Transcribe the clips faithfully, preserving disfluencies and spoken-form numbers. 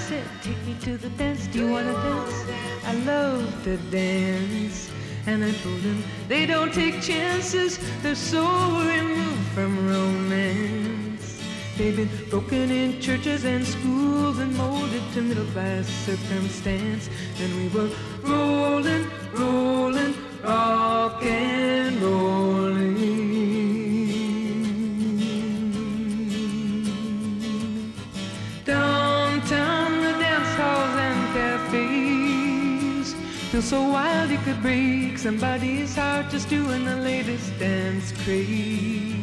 said, take me to the dance, do you wanna dance? I love to dance. And I told him, they don't take chances, they're so removed from romance. They've been broken in churches and schools and molded to middle-class circumstance. And we were rolling, rolling, rock and rolling. Downtown, the dance halls and cafes feel so wild you could break somebody's heart just doing the latest dance craze.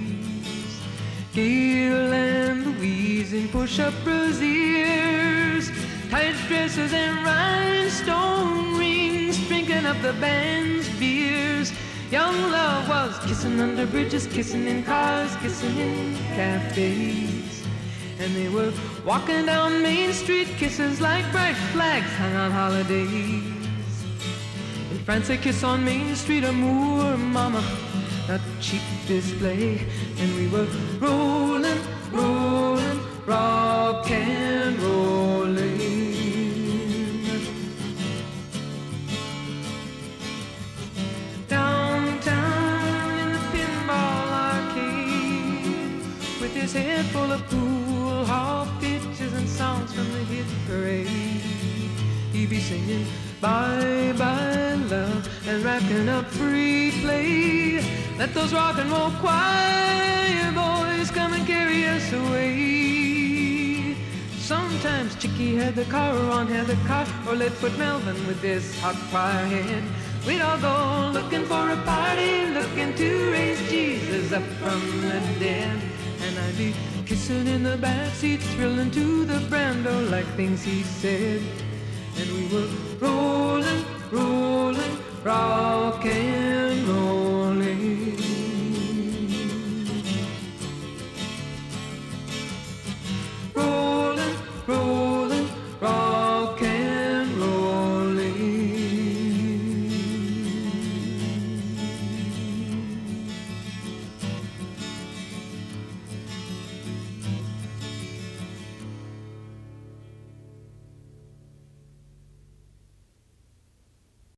Gail and Louise in push-up brassieres, tight dresses and rhinestone rings, drinking up the band's beers. Young love was kissing under bridges, kissing in cars, kissing in cafes. And they were walking down Main Street, kisses like bright flags hung on holidays. In France, a kiss on Main Street, amour, mama, not cheap display. And we were rolling, rolling, rock and rolling. Downtown in the pinball arcade, with his head full of pool hall pitches and songs from the hit parade, he'd be singing bye bye love and racking up free play. Let those rock and roll choir boys come and carry us away. Sometimes Chicky had the car, or Ron had the car, or Leadfoot Melvin with this hot choir head. We'd all go looking for a party, looking to raise Jesus up from the dead. And I'd be kissing in the backseat, thrilling to the Brando like things he said. And we were rolling, rolling, rock and